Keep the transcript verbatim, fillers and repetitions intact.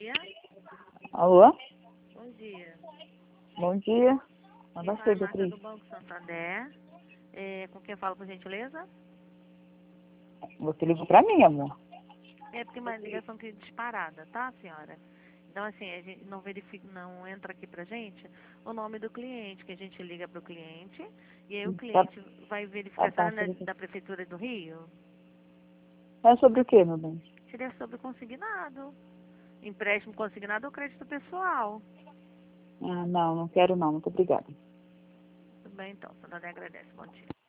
dia. Alô? Bom dia. Bom dia. Quem Não fala sei, é Marta Beatriz. do Banco Santander. É, com quem eu falo, por gentileza? Você ligou pra mim, amor. É porque uma ligação que disparada, tá, senhora? Então, assim, a gente não verifica, não entra aqui pra gente o nome do cliente, que a gente liga pro cliente, e aí o Tá, cliente vai verificar tá, se tá. ela é da Prefeitura do Rio. É sobre o que, meu bem? Seria sobre consignado. Empréstimo consignado ou crédito pessoal. Ah, não, não quero não. Muito obrigada. Tudo bem, então. Santander agradece. Bom dia.